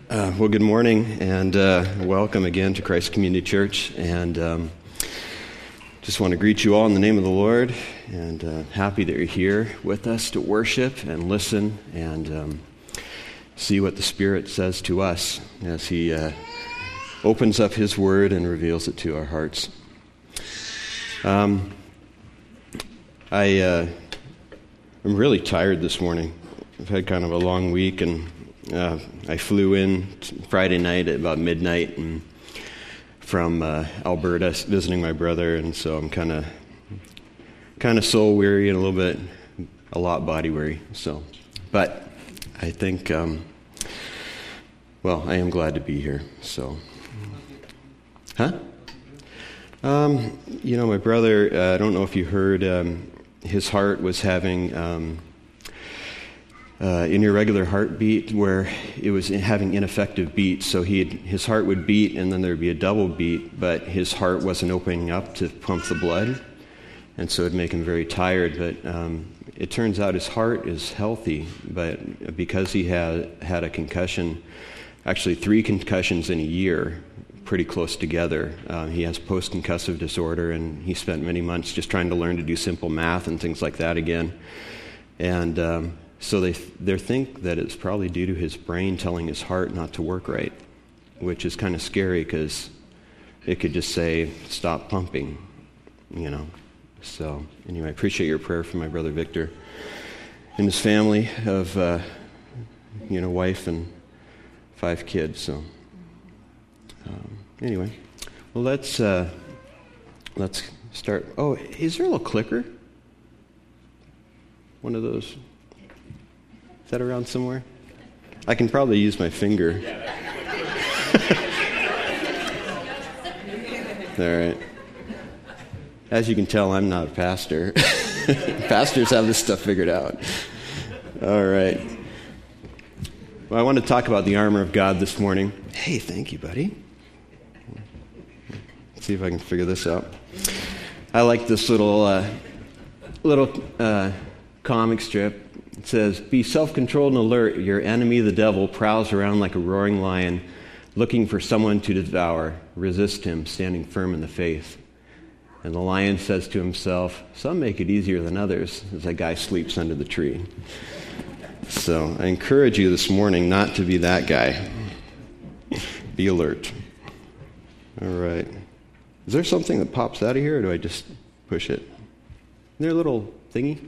Well, good morning, and welcome again to Christ Community Church. And just want to greet you all in the name of the Lord, and happy that you're here with us to worship and listen and see what the Spirit says to us as He opens up His Word and reveals it to our hearts. I'm really tired this morning. I've had kind of a long week, and I flew in Friday night at about midnight and from Alberta, visiting my brother, and so I'm kind of soul weary and a lot body weary. So, but I think, I am glad to be here. So, my brother, I don't know if you heard, his heart was having an irregular heartbeat where it was having ineffective beats. So his heart would beat and then there would be a double beat, but his heart wasn't opening up to pump the blood. And so it would make him very tired. But it turns out his heart is healthy, but because he had a concussion, actually 3 concussions in a year, pretty close together. He has post-concussive disorder, and he spent many months just trying to learn to do simple math and things like that again. And so they think that it's probably due to his brain telling his heart not to work right, which is kind of scary because it could just say, stop pumping, So anyway, I appreciate your prayer for my brother Victor and his family of, wife and 5 kids. So anyway, well, let's start. Oh, is there a little clicker? One of those. Is that around somewhere? I can probably use my finger. All right. As you can tell, I'm not a pastor. Pastors have this stuff figured out. All right. Well, I want to talk about the armor of God this morning. Hey, thank you, buddy. Let's see if I can figure this out. I like this little comic strip. It says, be self-controlled and alert. Your enemy, the devil, prowls around like a roaring lion, looking for someone to devour. Resist him, standing firm in the faith. And the lion says to himself, some make it easier than others, as a guy sleeps under the tree. So I encourage you this morning not to be that guy. Be alert. All right. Is there something that pops out of here, or do I just push it? Is there a little thingy?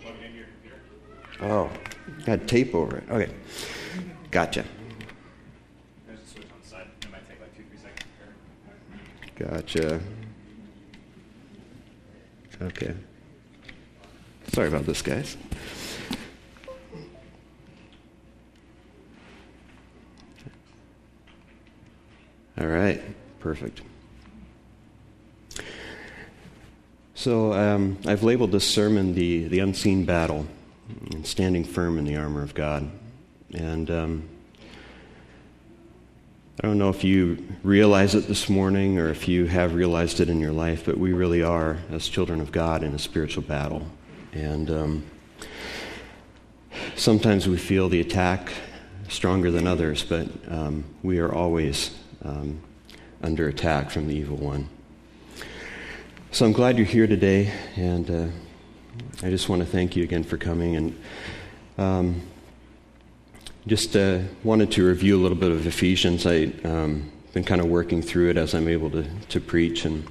Oh, got tape over it. Okay, gotcha. There's a switch on the side. It might take like 2-3 seconds. Gotcha. Okay. Sorry about this, guys. All right, perfect. So I've labeled this sermon the unseen battle, and standing firm in the armor of God. And I don't know if you realize it this morning or if you have realized it in your life, but we really are, as children of God, in a spiritual battle. And sometimes we feel the attack stronger than others, but we are always under attack from the evil one. So I'm glad you're here today, and I just want to thank you again for coming, and just wanted to review a little bit of Ephesians. I've been kind of working through it as I'm able to preach, and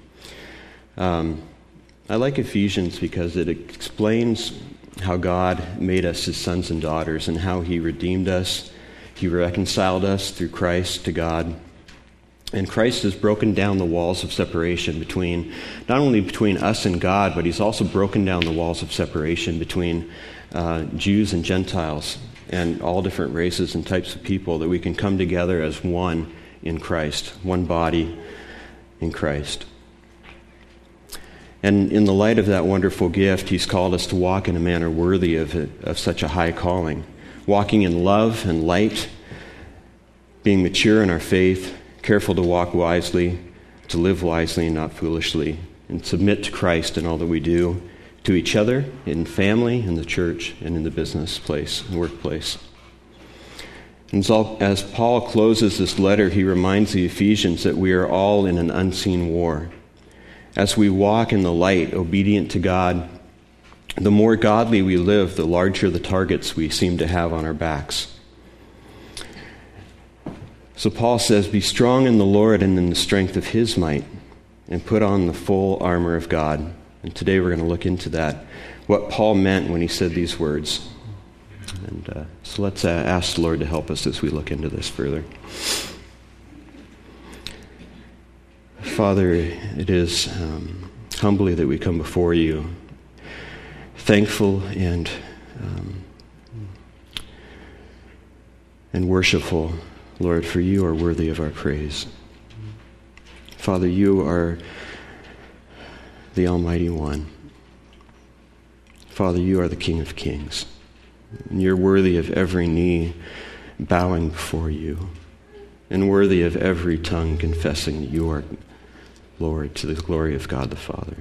I like Ephesians because it explains how God made us His sons and daughters and how He redeemed us. He reconciled us through Christ to God. And Christ has broken down the walls of separation not only between us and God, but He's also broken down the walls of separation between Jews and Gentiles and all different races and types of people, that we can come together as one in Christ, one body in Christ. And in the light of that wonderful gift, He's called us to walk in a manner worthy of such a high calling, walking in love and light, being mature in our faith, careful to walk wisely, to live wisely and not foolishly, and submit to Christ in all that we do, to each other, in family, in the church, and in the business place, workplace. And so, as Paul closes this letter, he reminds the Ephesians that we are all in an unseen war. As we walk in the light, obedient to God, the more godly we live, the larger the targets we seem to have on our backs. So Paul says, be strong in the Lord and in the strength of his might, and put on the full armor of God. And today we're going to look into that, what Paul meant when he said these words. And so let's ask the Lord to help us as we look into this further. Father, it is humbly that we come before you, thankful and worshipful, Lord, for you are worthy of our praise. Father, you are the Almighty One. Father, you are the King of Kings. And you're worthy of every knee bowing before you, and worthy of every tongue confessing that you are Lord, to the glory of God the Father.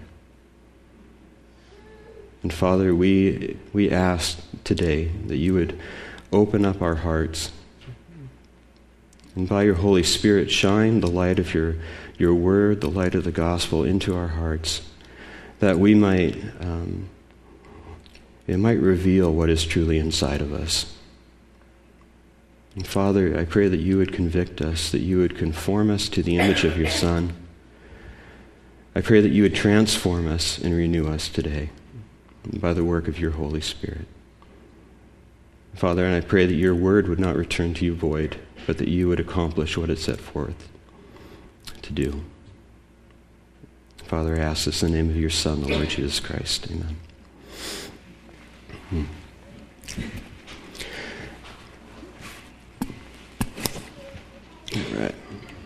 And Father, we ask today that you would open up our hearts, and by your Holy Spirit shine the light of your word, the light of the gospel into our hearts, that we might it might reveal what is truly inside of us. And Father, I pray that you would convict us, that you would conform us to the image of your Son. I pray that you would transform us and renew us today by the work of your Holy Spirit. Father, and I pray that your word would not return to you void, but that you would accomplish what it set forth to do. Father, I ask this in the name of your Son, the Lord Jesus Christ. Amen. All right.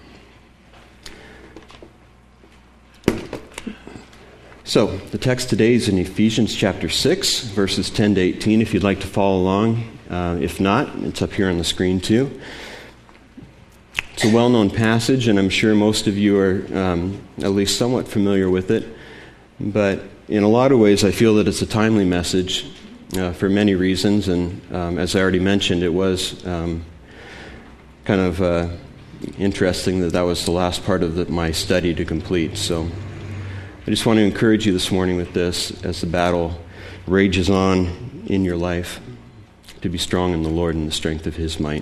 So, the text today is in Ephesians chapter 6, verses 10 to 18, if you'd like to follow along. If not, it's up here on the screen too. It's a well-known passage, and I'm sure most of you are at least somewhat familiar with it. But in a lot of ways, I feel that it's a timely message for many reasons. And as I already mentioned, it was kind of interesting that was the last part of my study to complete. So I just want to encourage you this morning with this as the battle rages on in your life, to be strong in the Lord and the strength of his might.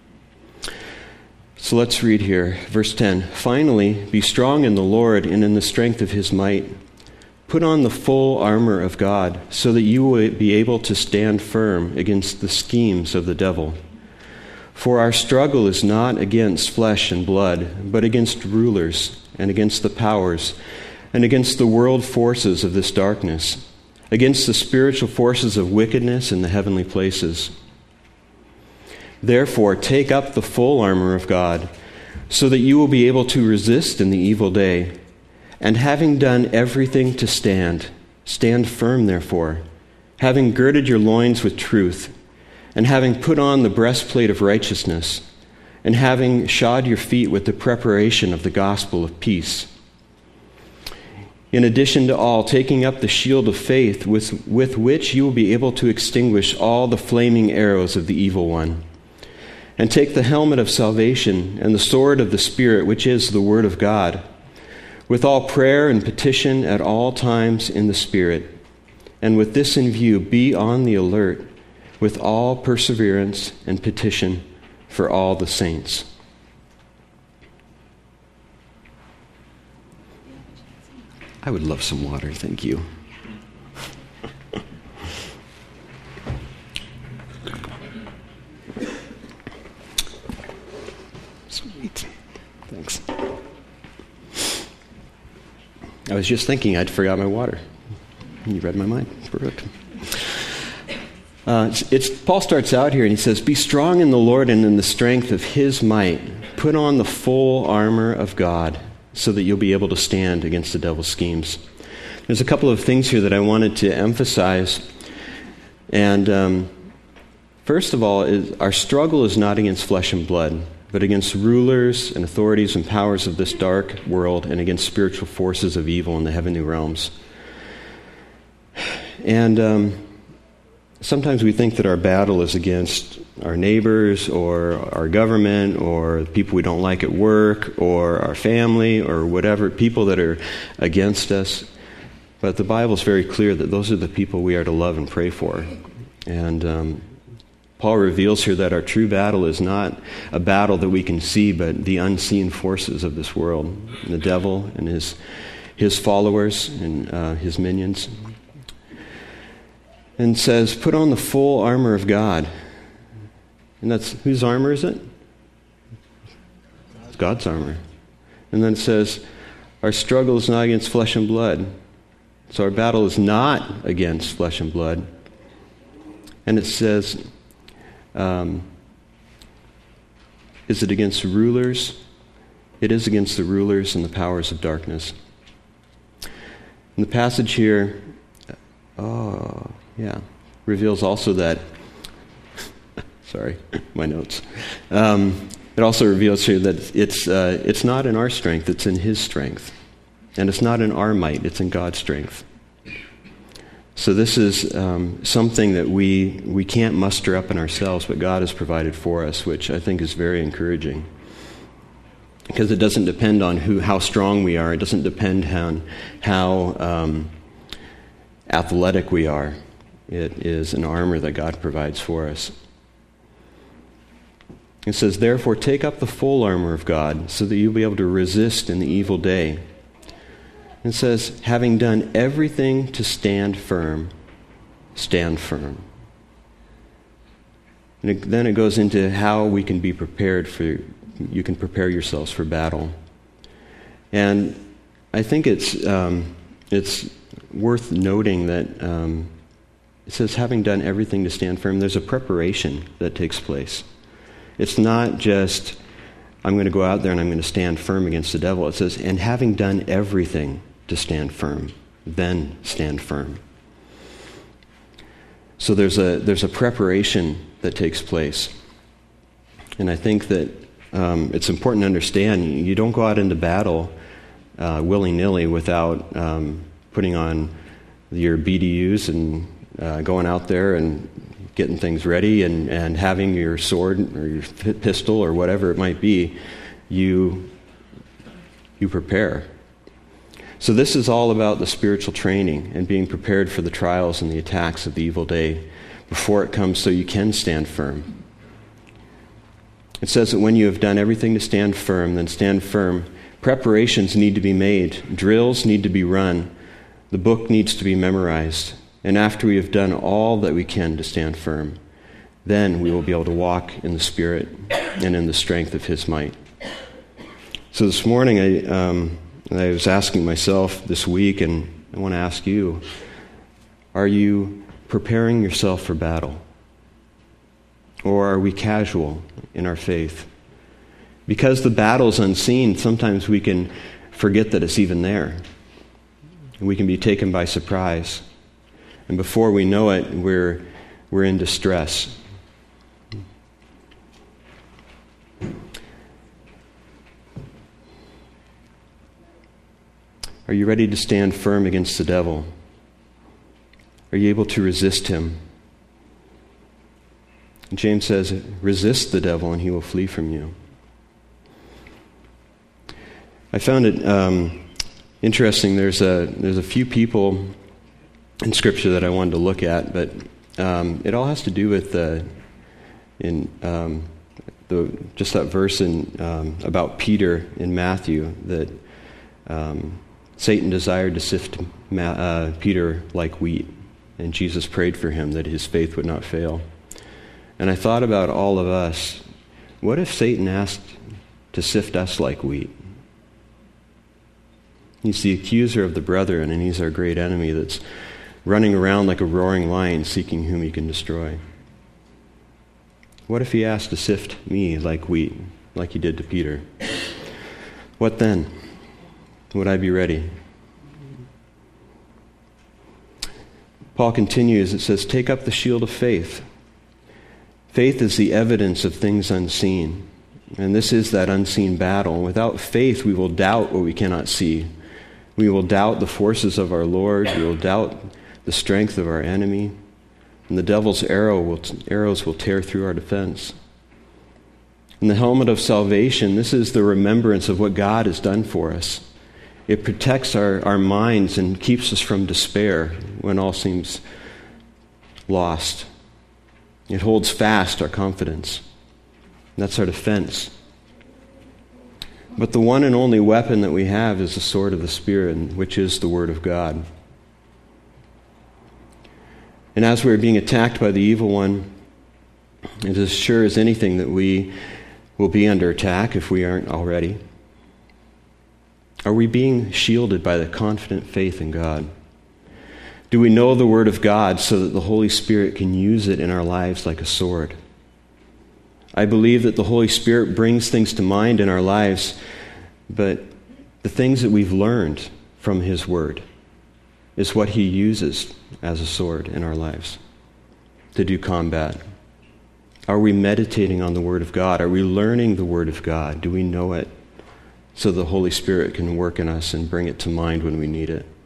So let's read here, verse 10. Finally, be strong in the Lord and in the strength of his might. Put on the full armor of God so that you will be able to stand firm against the schemes of the devil. For our struggle is not against flesh and blood, but against rulers and against the powers and against the world forces of this darkness, against the spiritual forces of wickedness in the heavenly places. Therefore, take up the full armor of God, so that you will be able to resist in the evil day. And having done everything to stand, stand firm therefore, having girded your loins with truth, and having put on the breastplate of righteousness, and having shod your feet with the preparation of the gospel of peace. In addition to all, taking up the shield of faith with which you will be able to extinguish all the flaming arrows of the evil one. And take the helmet of salvation and the sword of the Spirit, which is the Word of God, with all prayer and petition at all times in the Spirit. And with this in view, be on the alert with all perseverance and petition for all the saints. I would love some water, thank you. Sweet. Thanks. I was just thinking I'd forgot my water. You read my mind. Perfect. Paul starts out here and he says, be strong in the Lord and in the strength of his might. Put on the full armor of God so that you'll be able to stand against the devil's schemes. There's a couple of things here that I wanted to emphasize. And first of all, our struggle is not against flesh and blood, but against rulers and authorities and powers of this dark world and against spiritual forces of evil in the heavenly realms. And sometimes we think that our battle is against our neighbors or our government or people we don't like at work or our family or whatever, people that are against us. But the Bible is very clear that those are the people we are to love and pray for. And Paul reveals here that our true battle is not a battle that we can see, but the unseen forces of this world, the devil and his followers and his minions. And says, put on the full armor of God. And that's, whose armor is it? It's God's armor. And then it says, our struggle is not against flesh and blood. So our battle is not against flesh and blood. And it says, is it against rulers? It is against the rulers and the powers of darkness. And the passage here, reveals also that, sorry, my notes. It also reveals here that it's not in our strength, it's in His strength. And it's not in our might, it's in God's strength. So this is something that we can't muster up in ourselves, but God has provided for us, which I think is very encouraging. Because it doesn't depend on how strong we are. It doesn't depend on how athletic we are. It is an armor that God provides for us. It says, therefore, take up the full armor of God so that you'll be able to resist in the evil day. It says, having done everything to stand firm, stand firm. And then it goes into how we can be prepared you can prepare yourselves for battle. And I think it's worth noting that it says, having done everything to stand firm, there's a preparation that takes place. It's not just, I'm going to go out there and I'm going to stand firm against the devil. It says, and having done everything to stand firm, then stand firm. So there's a preparation that takes place. And I think that it's important to understand, you don't go out into battle willy-nilly without putting on your BDUs and going out there and getting things ready and having your sword or your pistol or whatever it might be. You prepare. So this is all about the spiritual training and being prepared for the trials and the attacks of the evil day before it comes, so you can stand firm. It says that when you have done everything to stand firm, then stand firm. Preparations need to be made. Drills need to be run. The book needs to be memorized. And after we have done all that we can to stand firm, then we will be able to walk in the Spirit and in the strength of His might. So this morning I was asking myself this week, and I want to ask you, are you preparing yourself for battle? Or are we casual in our faith? Because the battle's unseen, sometimes we can forget that it's even there. And we can be taken by surprise. And before we know it, we're in distress. Are you ready to stand firm against the devil? Are you able to resist him? And James says, resist the devil and he will flee from you. I found it interesting. There's a few people in Scripture that I wanted to look at, but it all has to do with just that verse about Peter in Matthew, that Satan desired to sift Peter like wheat, and Jesus prayed for him that his faith would not fail. And I thought about all of us. What if Satan asked to sift us like wheat? He's the accuser of the brethren, and he's our great enemy that's running around like a roaring lion seeking whom he can destroy. What if he asked to sift me like wheat, like he did to Peter? What then? Would I be ready? Paul continues, it says, take up the shield of faith. Faith is the evidence of things unseen. And this is that unseen battle. Without faith, we will doubt what we cannot see. We will doubt the forces of our Lord. We will doubt the strength of our enemy. And and the devil's arrows will tear through our defense. And the helmet of salvation, this is the remembrance of what God has done for us. It protects our minds and keeps us from despair when all seems lost. It holds fast our confidence. That's our defense. But the one and only weapon that we have is the sword of the Spirit, which is the Word of God. And as we're being attacked by the evil one, it is as sure as anything that we will be under attack if we aren't already. Are we being shielded by the confident faith in God? Do we know the Word of God so that the Holy Spirit can use it in our lives like a sword? I believe that the Holy Spirit brings things to mind in our lives, but the things that we've learned from His Word is what He uses as a sword in our lives to do combat. Are we meditating on the Word of God? Are we learning the Word of God? Do we know it so the Holy Spirit can work in us and bring it to mind when we need it?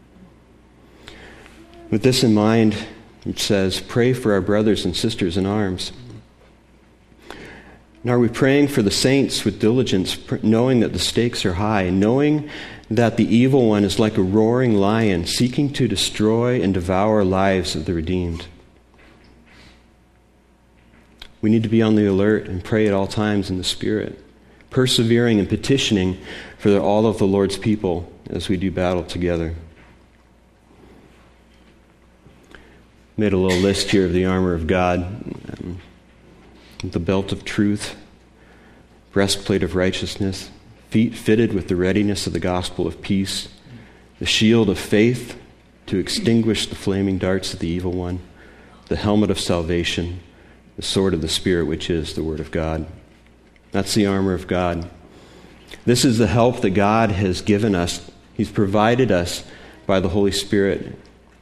With this in mind, it says, pray for our brothers and sisters in arms. And are we praying for the saints with diligence, knowing that the stakes are high, knowing that the evil one is like a roaring lion seeking to destroy and devour lives of the redeemed? We need to be on the alert and pray at all times in the Spirit, persevering and petitioning for all of the Lord's people as we do battle together. Made a little list here of the armor of God. The belt of truth, breastplate of righteousness, feet fitted with the readiness of the gospel of peace, the shield of faith to extinguish the flaming darts of the evil one, the helmet of salvation, the sword of the Spirit, which is the Word of God. That's the armor of God. This is the help that God has given us. He's provided us by the Holy Spirit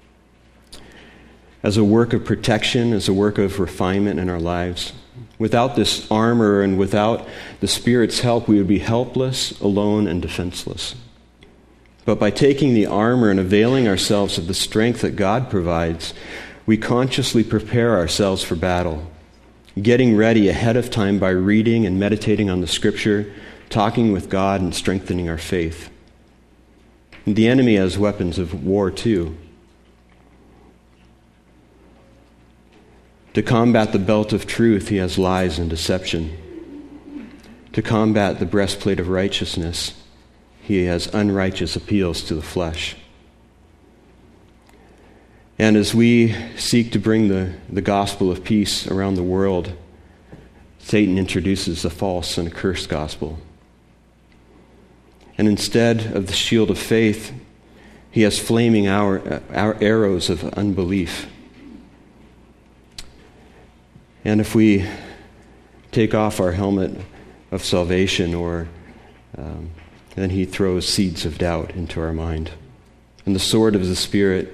as a work of protection, as a work of refinement in our lives. Without this armor and without the Spirit's help, we would be helpless, alone, and defenseless. But by taking the armor and availing ourselves of the strength that God provides, we consciously prepare ourselves for battle, getting ready ahead of time by reading and meditating on the Scripture, talking with God, and strengthening our faith. And the enemy has weapons of war too. To combat the belt of truth, he has lies and deception. To combat the breastplate of righteousness, he has unrighteous appeals to the flesh. And as we seek to bring the gospel of peace around the world, Satan introduces a false and accursed gospel. And instead of the shield of faith, he has flaming our arrows of unbelief. And if we take off our helmet of salvation, then he throws seeds of doubt into our mind. And the sword of the Spirit,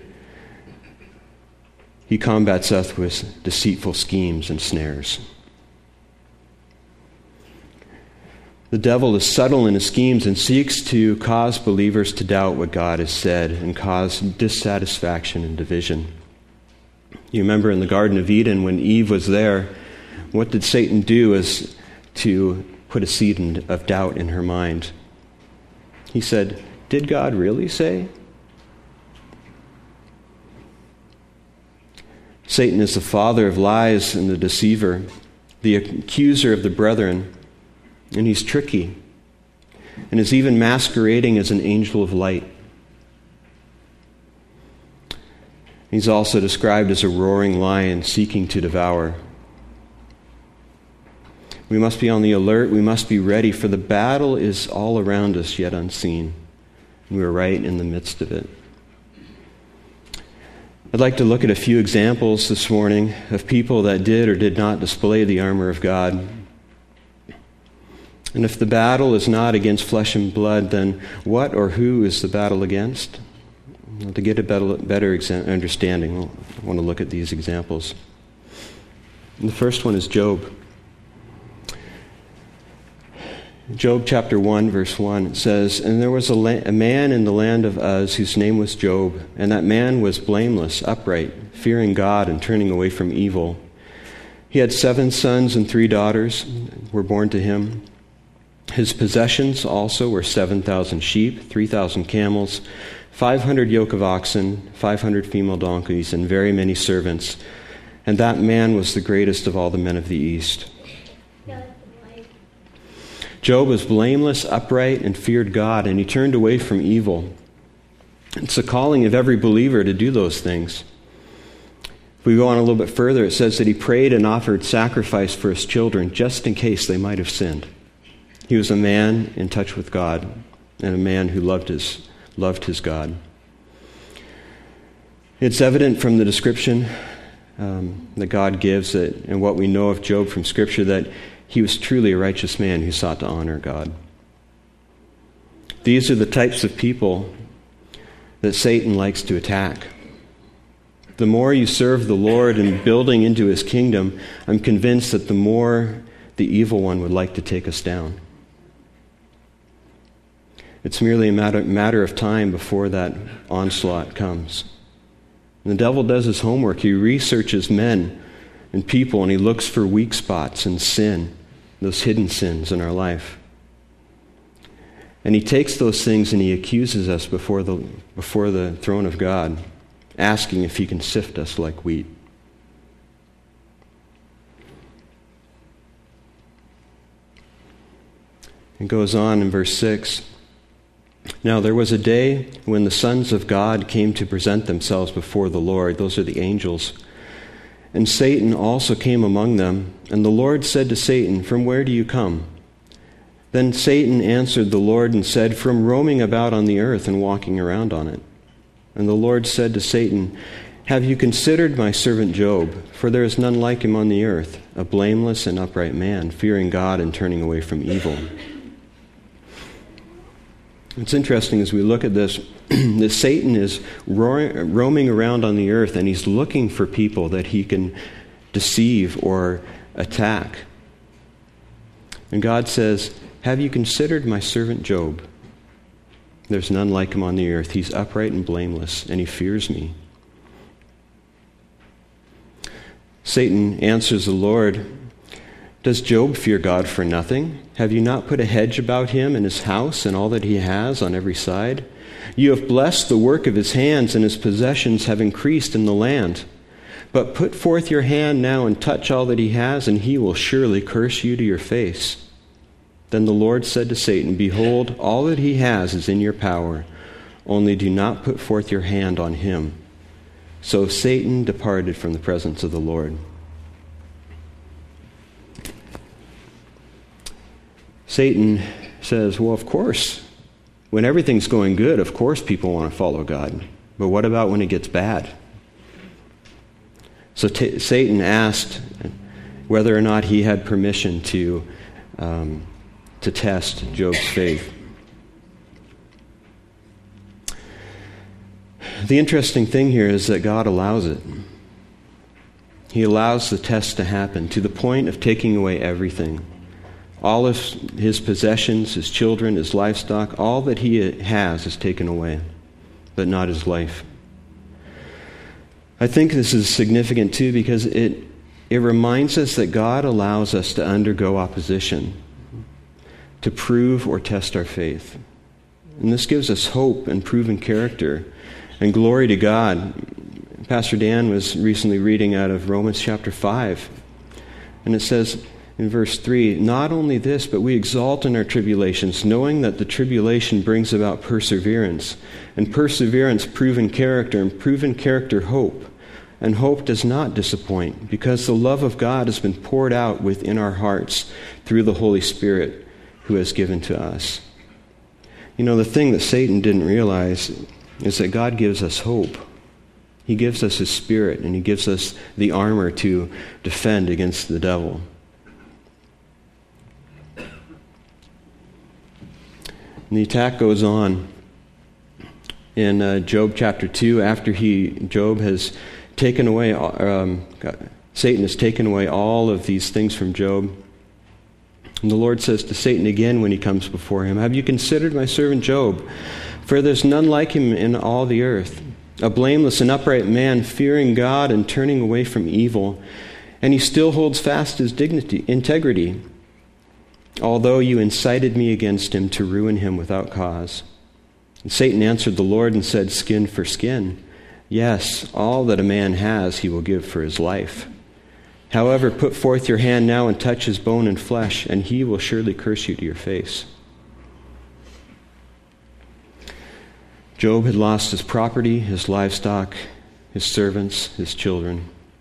he combats us with deceitful schemes and snares. The devil is subtle in his schemes and seeks to cause believers to doubt what God has said and cause dissatisfaction and division. You remember in the Garden of Eden when Eve was there, what did Satan do is to put a seed of doubt in her mind. He said, "Did God really say?" Satan is the father of lies and the deceiver, the accuser of the brethren, and he's tricky, and is even masquerading as an angel of light. He's also described as a roaring lion seeking to devour. We must be on the alert. We must be ready, for the battle is all around us, yet unseen. We are right in the midst of it. I'd like to look at a few examples this morning of people that did or did not display the armor of God. And if the battle is not against flesh and blood, then what or who is the battle against? Well, to get a better understanding, I want to look at these examples. And the first one is Job. Job chapter 1, verse 1, it says, "And there was a man in the land of Uz whose name was Job, and that man was blameless, upright, fearing God and turning away from evil. He had 7 sons and 3 daughters were born to him. His possessions also were 7,000 sheep, 3,000 camels, 500 yoke of oxen, 500 female donkeys, and very many servants. And that man was the greatest of all the men of the East." Job was blameless, upright, and feared God, and he turned away from evil. It's the calling of every believer to do those things. If we go on a little bit further, it says that he prayed and offered sacrifice for his children just in case they might have sinned. He was a man in touch with God and a man who loved his God. It's evident from the description that God gives and what we know of Job from Scripture that he was truly a righteous man who sought to honor God. These are the types of people that Satan likes to attack. The more you serve the Lord in building into his kingdom, I'm convinced that the more the evil one would like to take us down. It's merely a matter of time before that onslaught comes. And the devil does his homework. He researches men and people, and he looks for weak spots and sin, those hidden sins in our life. And he takes those things and he accuses us before the throne of God, asking if he can sift us like wheat. It goes on in verse 6. "Now there was a day when the sons of God came to present themselves before the Lord." Those are the angels. "And Satan also came among them. And the Lord said to Satan, 'From where do you come?' Then Satan answered the Lord and said, 'From roaming about on the earth and walking around on it.' And the Lord said to Satan, 'Have you considered my servant Job? For there is none like him on the earth, a blameless and upright man, fearing God and turning away from evil.'" It's interesting as we look at this, that Satan is roaming around on the earth, and he's looking for people that he can deceive or attack. And God says, "Have you considered my servant Job? There's none like him on the earth. He's upright and blameless, and he fears me." Satan answers the Lord, "Does Job fear God for nothing? Have you not put a hedge about him and his house and all that he has on every side? You have blessed the work of his hands, and his possessions have increased in the land. But put forth your hand now and touch all that he has, and he will surely curse you to your face." Then the Lord said to Satan, "Behold, all that he has is in your power. Only do not put forth your hand on him." So Satan departed from the presence of the Lord. Satan says, well, of course, when everything's going good, of course people want to follow God. But what about when it gets bad? So Satan asked whether or not he had permission to test Job's faith. The interesting thing here is that God allows it. He allows the test to happen to the point of taking away everything. All of his possessions, his children, his livestock, all that he has is taken away, but not his life. I think this is significant too because it reminds us that God allows us to undergo opposition to prove or test our faith. And this gives us hope and proven character and glory to God. Pastor Dan was recently reading out of Romans chapter 5, and it says in verse 3, "Not only this, but we exult in our tribulations, knowing that the tribulation brings about perseverance, and perseverance proven character, and proven character hope. And hope does not disappoint, because the love of God has been poured out within our hearts through the Holy Spirit who has given to us." You know, the thing that Satan didn't realize is that God gives us hope. He gives us his Spirit, and he gives us the armor to defend against the devil. And the attack goes on in Job chapter 2 after Job has taken away, Satan has taken away all of these things from Job. And the Lord says to Satan again when he comes before him, "Have you considered my servant Job? For there's none like him in all the earth, a blameless and upright man, fearing God and turning away from evil. And he still holds fast his integrity, although you incited me against him to ruin him without cause." And Satan answered the Lord and said, "Skin for skin. Yes, all that a man has he will give for his life. However, put forth your hand now and touch his bone and flesh, and he will surely curse you to your face." Job had lost his property, his livestock, his servants, his children.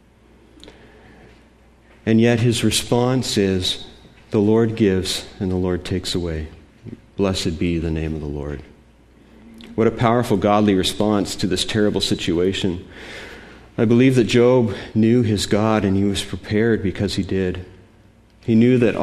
And yet his response is, "The Lord gives and the Lord takes away. Blessed be the name of the Lord." What a powerful godly response to this terrible situation. I believe that Job knew his God, and he was prepared because he did. He knew that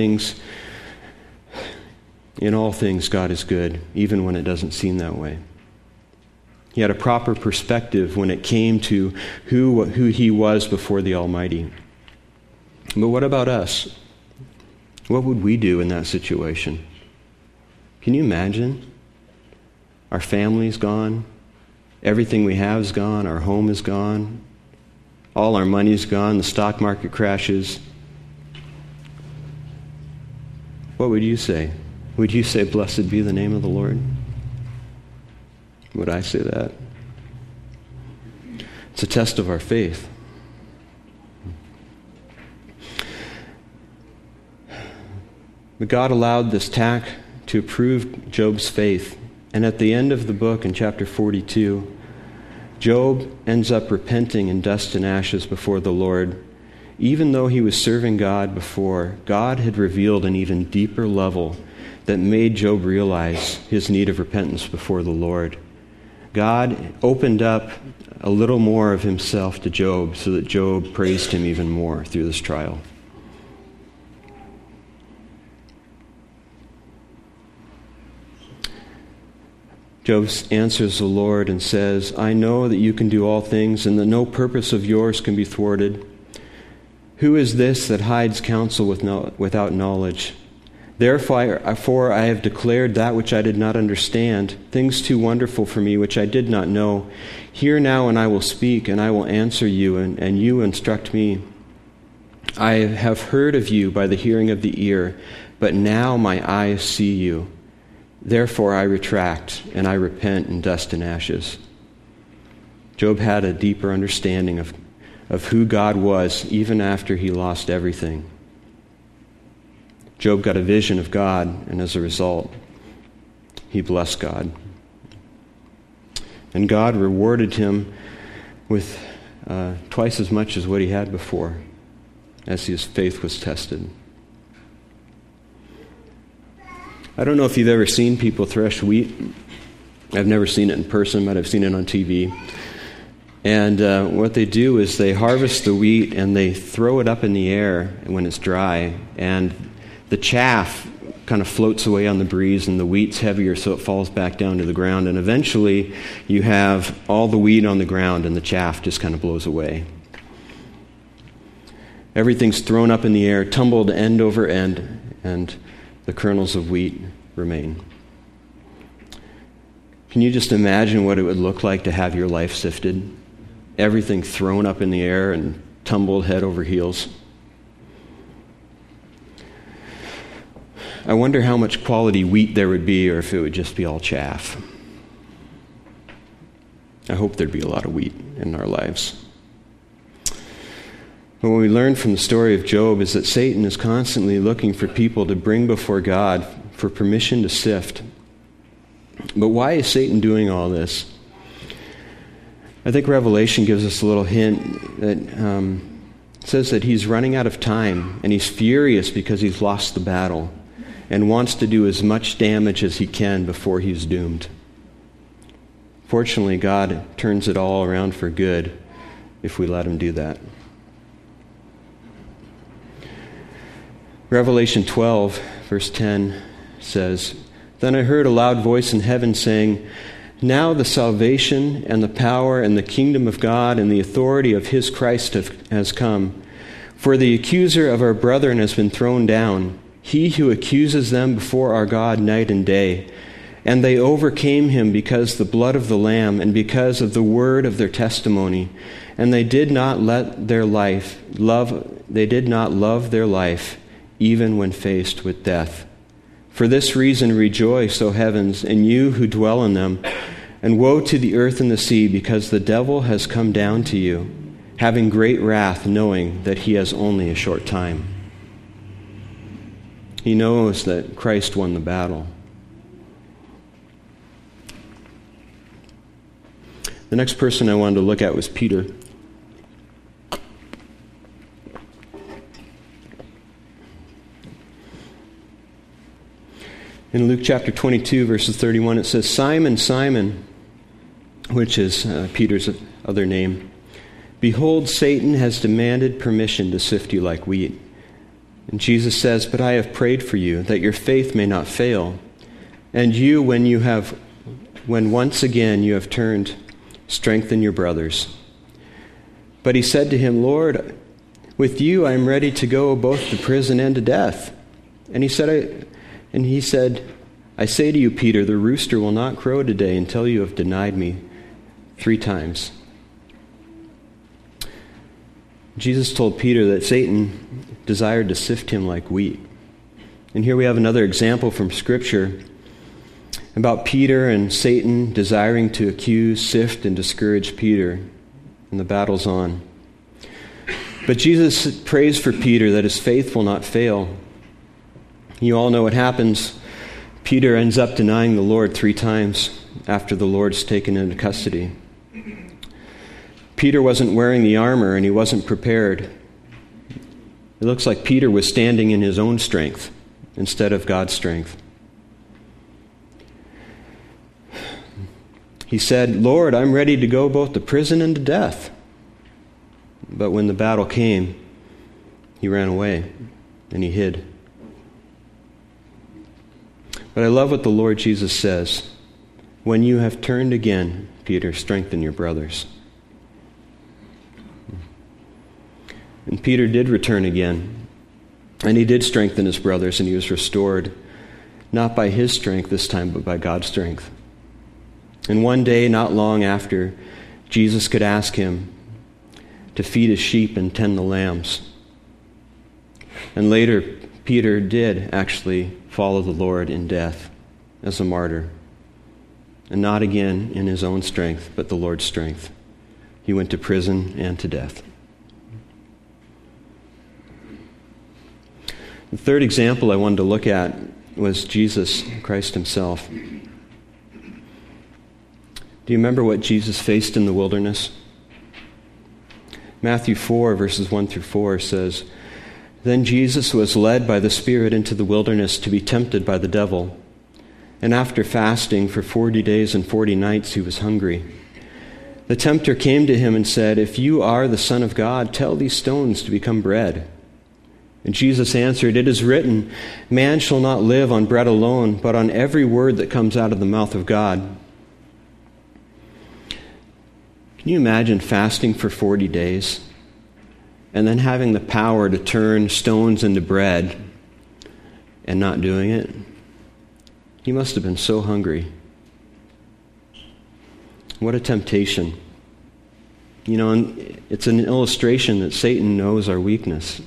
in all things, God is good, even when it doesn't seem that way. He had a proper perspective when it came to who he was before the Almighty. But what about us? What would we do in that situation? Can you imagine? Our family's gone. Everything we have is gone. Our home is gone. All our money's gone. The stock market crashes. What would you say? Would you say, "Blessed be the name of the Lord"? Would I say that? It's a test of our faith. But God allowed this attack to prove Job's faith. And at the end of the book, in chapter 42, Job ends up repenting in dust and ashes before the Lord. Even though he was serving God before, God had revealed an even deeper level that made Job realize his need of repentance before the Lord. God opened up a little more of himself to Job so that Job praised him even more through this trial. Job answers the Lord and says, "I know that you can do all things and that no purpose of yours can be thwarted. Who is this that hides counsel without knowledge? Therefore I have declared that which I did not understand, things too wonderful for me which I did not know. Hear now and I will speak, and I will answer you, and you instruct me. I have heard of you by the hearing of the ear, but now my eyes see you. Therefore I retract, and I repent in dust and ashes." Job had a deeper understanding of who God was even after he lost everything. Job got a vision of God, and as a result, he blessed God. And God rewarded him with twice as much as what he had before, as his faith was tested. I don't know if you've ever seen people thresh wheat. I've never seen it in person, but I've seen it on TV. And what they do is they harvest the wheat and they throw it up in the air when it's dry. And the chaff kind of floats away on the breeze, and the wheat's heavier, so it falls back down to the ground. And eventually you have all the wheat on the ground and the chaff just kind of blows away. Everything's thrown up in the air, tumbled end over end, and the kernels of wheat remain. Can you just imagine what it would look like to have your life sifted? Everything thrown up in the air and tumbled head over heels. I wonder how much quality wheat there would be, or if it would just be all chaff. I hope there'd be a lot of wheat in our lives. But what we learn from the story of Job is that Satan is constantly looking for people to bring before God for permission to sift. But why is Satan doing all this? I think Revelation gives us a little hint that says that he's running out of time, and he's furious because he's lost the battle and wants to do as much damage as he can before he's doomed. Fortunately, God turns it all around for good if we let him do that. Revelation 12, verse 10 says, "Then I heard a loud voice in heaven saying, 'Now the salvation and the power and the kingdom of God and the authority of his Christ has come. For the accuser of our brethren has been thrown down. he who accuses them before our God night and day. And they overcame him because the blood of the Lamb and because of the word of their testimony. And they did not love their life, even when faced with death. For this reason rejoice, O heavens, and you who dwell in them. And woe to the earth and the sea, because the devil has come down to you, having great wrath, knowing that he has only a short time. He knows that Christ won the battle. The next person I wanted to look at was Peter. In Luke chapter 22, verses 31, it says, Simon, Simon, which is Peter's other name, behold, Satan has demanded permission to sift you like wheat. And Jesus says, but I have prayed for you, that your faith may not fail. And you, when once again you have turned, strengthen your brothers. But he said to him, Lord, with you I am ready to go both to prison and to death. And he said, I say to you, Peter, the rooster will not crow today until you have denied me 3 times. Jesus told Peter that Satan desired to sift him like wheat. And here we have another example from Scripture about Peter and Satan desiring to accuse, sift, and discourage Peter. And the battle's on. But Jesus prays for Peter that his faith will not fail. You all know what happens. Peter ends up denying the Lord 3 times after the Lord's taken into custody. Peter wasn't wearing the armor and he wasn't prepared. It looks like Peter was standing in his own strength instead of God's strength. He said, Lord, I'm ready to go both to prison and to death. But when the battle came, he ran away and he hid. But I love what the Lord Jesus says. When you have turned again, Peter, strengthen your brothers. And Peter did return again. And he did strengthen his brothers, and he was restored, not by his strength this time, but by God's strength. And one day, not long after, Jesus could ask him to feed his sheep and tend the lambs. And later, Peter did actually follow the Lord in death as a martyr. And not again in his own strength, but the Lord's strength. He went to prison and to death. The third example I wanted to look at was Jesus Christ himself. Do you remember what Jesus faced in the wilderness? Matthew 4, verses 1 through 4 says, Then Jesus was led by the Spirit into the wilderness to be tempted by the devil. And after fasting for 40 days and 40 nights, he was hungry. The tempter came to him and said, If you are the Son of God, tell these stones to become bread. And Jesus answered, It is written, Man shall not live on bread alone, but on every word that comes out of the mouth of God. Can you imagine fasting for 40 days and then having the power to turn stones into bread and not doing it? He must have been so hungry. What a temptation. You know, and it's an illustration that Satan knows our weakness.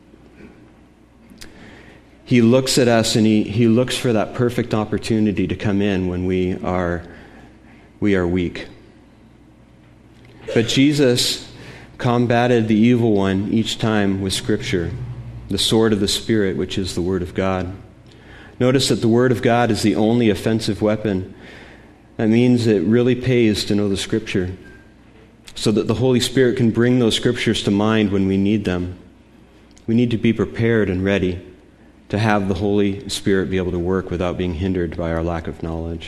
He looks at us and he looks for that perfect opportunity to come in when we are weak. But Jesus combated the evil one each time with Scripture, the sword of the Spirit, which is the Word of God. Notice that the Word of God is the only offensive weapon. That means it really pays to know the Scripture, so that the Holy Spirit can bring those Scriptures to mind when we need them. We need to be prepared and ready to have the Holy Spirit be able to work without being hindered by our lack of knowledge.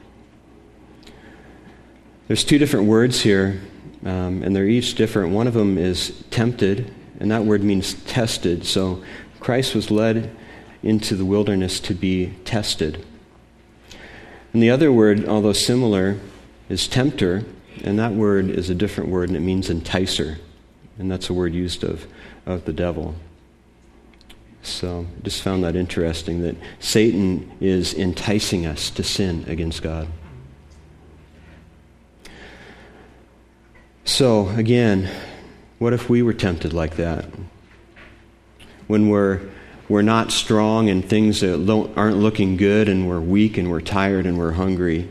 There's 2 different words here, and they're each different. One of them is tempted, and that word means tested. So Christ was led into the wilderness to be tested. And the other word, although similar, is tempter, and that word is a different word, and it means enticer. And that's a word used of the devil. So I just found that interesting, that Satan is enticing us to sin against God. So again, what if we were tempted like that? When we're not strong and things aren't looking good, and we're weak and we're tired and we're hungry.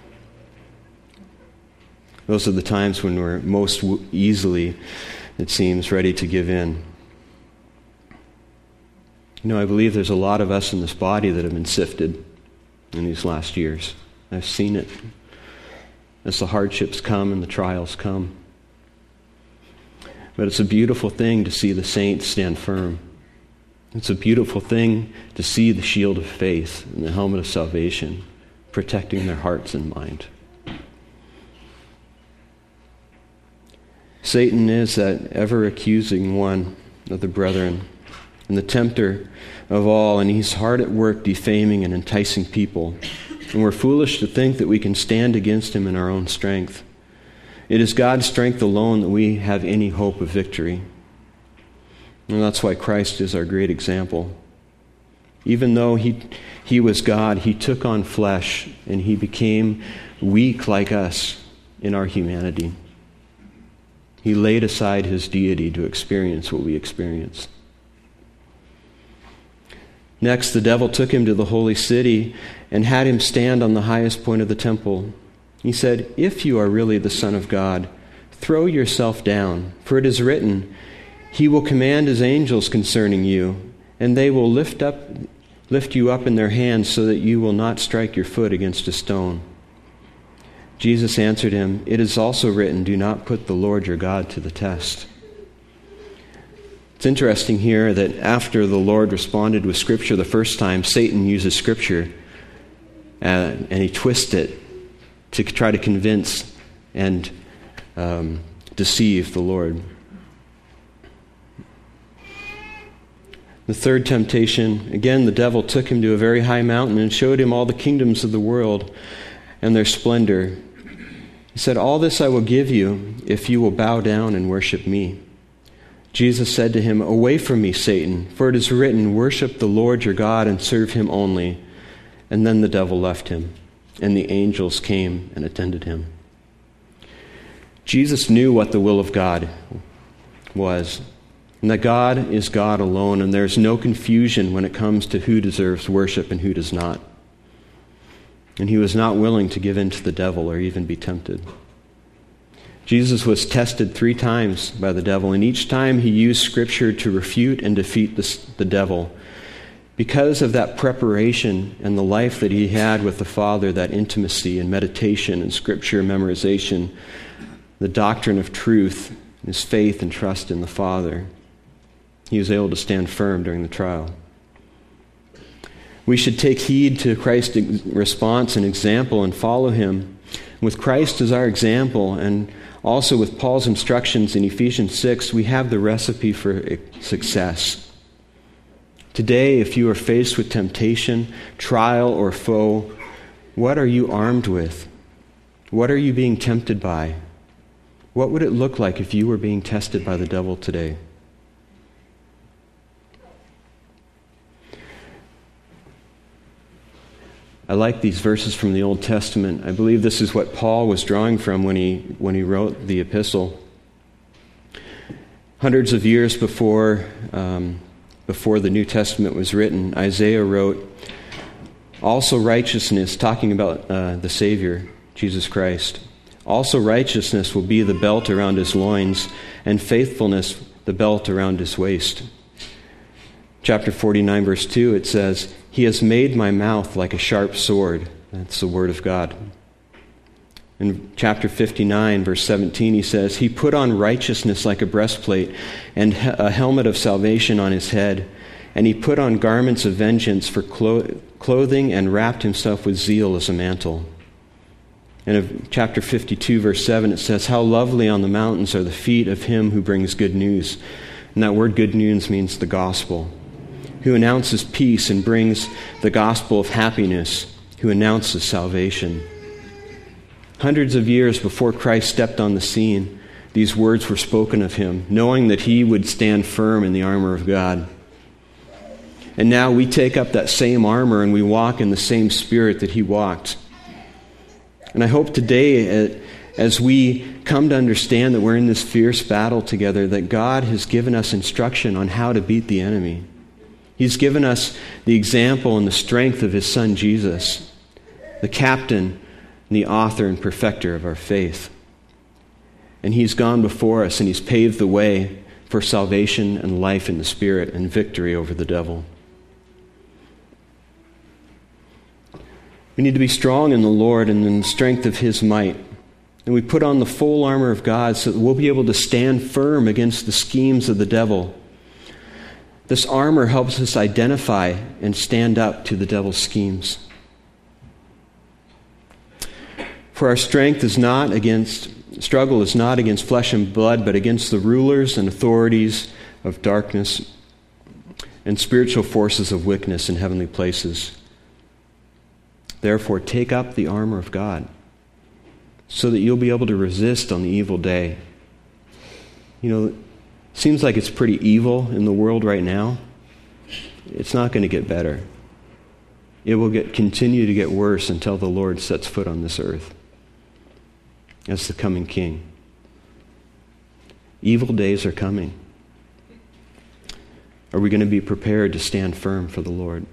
Those are the times when we're most easily, it seems, ready to give in. I believe there's a lot of us in this body that have been sifted in these last years. I've seen it as the hardships come and the trials come. But it's a beautiful thing to see the saints stand firm. It's a beautiful thing to see the shield of faith and the helmet of salvation protecting their hearts and mind. Satan is that ever-accusing one of the brethren and the tempter of all, and he's hard at work defaming and enticing people. And we're foolish to think that we can stand against him in our own strength. It is God's strength alone that we have any hope of victory. And that's why Christ is our great example. Even though he was God, he took on flesh, and he became weak like us in our humanity. He laid aside his deity to experience what we experience. Next, the devil took him to the holy city and had him stand on the highest point of the temple. He said, "If you are really the Son of God, throw yourself down, for it is written, He will command His angels concerning you, and they will lift you up in their hands so that you will not strike your foot against a stone." Jesus answered him, "It is also written, do not put the Lord your God to the test." It's interesting here that after the Lord responded with Scripture the first time, Satan uses Scripture and he twists it to try to convince and deceive the Lord. The third temptation, again, the devil took him to a very high mountain and showed him all the kingdoms of the world and their splendor. He said, "All this I will give you if you will bow down and worship me." Jesus said to him, "Away from me, Satan, for it is written, worship the Lord your God and serve him only." And then the devil left him, and the angels came and attended him. Jesus knew what the will of God was, and that God is God alone, and there's no confusion when it comes to who deserves worship and who does not. And he was not willing to give in to the devil or even be tempted. Jesus was tested 3 times by the devil, and each time he used Scripture to refute and defeat the devil. Because of that preparation and the life that he had with the Father, that intimacy and meditation and Scripture memorization, the doctrine of truth, his faith and trust in the Father, he was able to stand firm during the trial. We should take heed to Christ's response and example and follow him. With Christ as our example, and also with Paul's instructions in Ephesians 6, we have the recipe for success. Today, if you are faced with temptation, trial, or foe, what are you armed with? What are you being tempted by? What would it look like if you were being tested by the devil today? I like these verses from the Old Testament. I believe this is what Paul was drawing from when he wrote the epistle. Hundreds of years before the New Testament was written, Isaiah wrote, "Also righteousness," talking about the Savior, Jesus Christ, "also righteousness will be the belt around his loins, and faithfulness the belt around his waist." Chapter 49, verse 2, it says, "He has made my mouth like a sharp sword." That's the word of God. In chapter 59, verse 17, he says, "He put on righteousness like a breastplate and a helmet of salvation on his head. And he put on garments of vengeance for clothing and wrapped himself with zeal as a mantle." And in chapter 52, verse 7, it says, "How lovely on the mountains are the feet of him who brings good news." And that word good news means the gospel. Who announces peace and brings the gospel of happiness, who announces salvation. Hundreds of years before Christ stepped on the scene, these words were spoken of him, knowing that he would stand firm in the armor of God. And now we take up that same armor and we walk in the same spirit that he walked. And I hope today, as we come to understand that we're in this fierce battle together, that God has given us instruction on how to beat the enemy. He's given us the example and the strength of his Son Jesus, the captain and the author and perfecter of our faith. And he's gone before us and he's paved the way for salvation and life in the Spirit and victory over the devil. We need to be strong in the Lord and in the strength of his might. And we put on the full armor of God so that we'll be able to stand firm against the schemes of the devil. This armor helps us identify and stand up to the devil's schemes. For our struggle is not against flesh and blood, but against the rulers and authorities of darkness and spiritual forces of wickedness in heavenly places. Therefore, take up the armor of God so that you'll be able to resist on the evil day. It seems like it's pretty evil in the world right now. It's not going to get better. It will continue to get worse until the Lord sets foot on this earth as the coming King. Evil days are coming. Are we going to be prepared to stand firm for the Lord?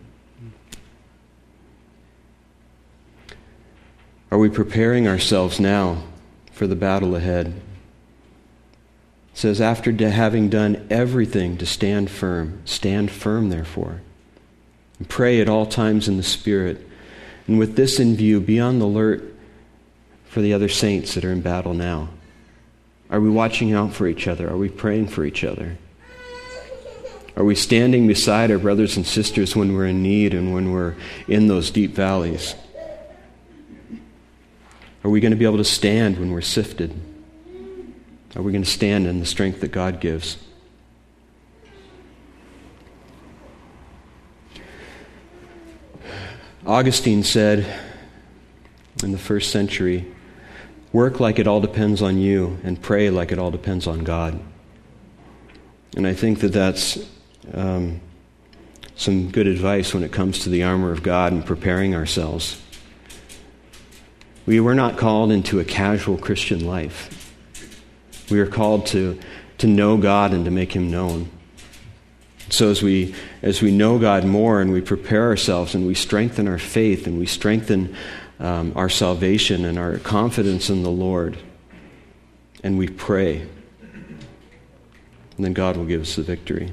Are we preparing ourselves now for the battle ahead? It says, after having done everything to stand firm therefore, and pray at all times in the Spirit, and with this in view, be on the alert for the other saints that are in battle now. Are we watching out for each other? Are we praying for each other? Are we standing beside our brothers and sisters when we're in need and when we're in those deep valleys? Are we going to be able to stand when we're sifted? Are we going to stand in the strength that God gives? Augustine said in the first century, work like it all depends on you and pray like it all depends on God. And I think that that's some good advice when it comes to the armor of God and preparing ourselves. We were not called into a casual Christian life. We are called to know God and to make him known. So as we know God more and we prepare ourselves and we strengthen our faith and we strengthen our salvation and our confidence in the Lord, and we pray, and then God will give us the victory.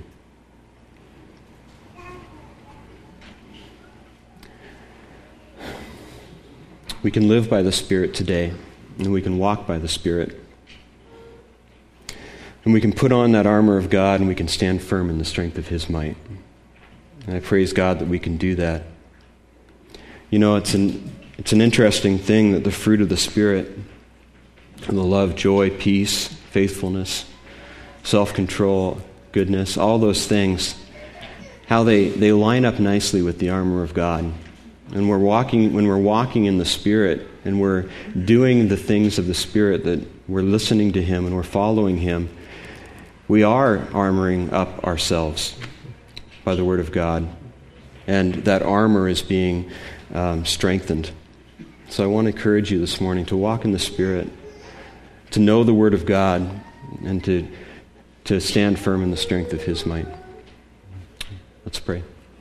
We can live by the Spirit today, and we can walk by the Spirit. And we can put on that armor of God, and we can stand firm in the strength of his might. And I praise God that we can do that. It's an interesting thing that the fruit of the Spirit, and the love, joy, peace, faithfulness, self-control, goodness, all those things, how they line up nicely with the armor of God. And when we're walking in the Spirit and we're doing the things of the Spirit, that we're listening to him and we're following him, we are armoring up ourselves by the Word of God. And that armor is being strengthened. So I want to encourage you this morning to walk in the Spirit, to know the Word of God, and to stand firm in the strength of his might. Let's pray.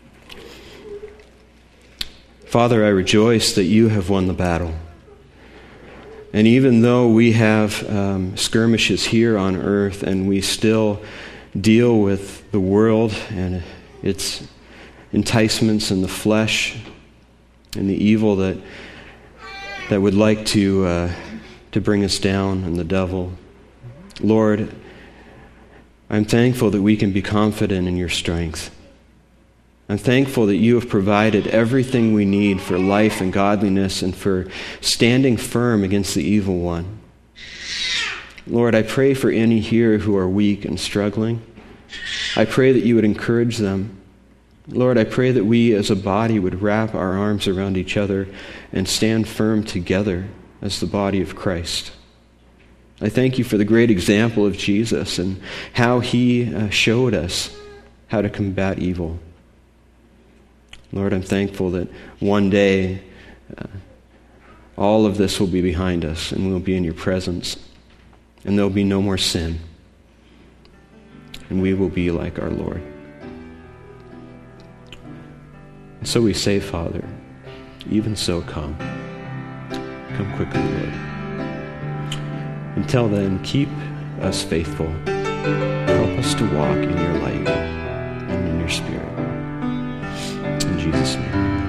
Father, I rejoice that you have won the battle. And even though we have skirmishes here on earth and we still deal with the world and its enticements and the flesh and the evil that would like to bring us down, and the devil, Lord, I'm thankful that we can be confident in your strength. I'm thankful that you have provided everything we need for life and godliness and for standing firm against the evil one. Lord, I pray for any here who are weak and struggling. I pray that you would encourage them. Lord, I pray that we as a body would wrap our arms around each other and stand firm together as the body of Christ. I thank you for the great example of Jesus and how he showed us how to combat evil. Lord, I'm thankful that one day all of this will be behind us and we'll be in your presence, and there'll be no more sin, and we will be like our Lord. And so we say, Father, even so come. Come quickly, Lord. Until then, keep us faithful. Help us to walk in your light and in your Spirit. In Jesus' name.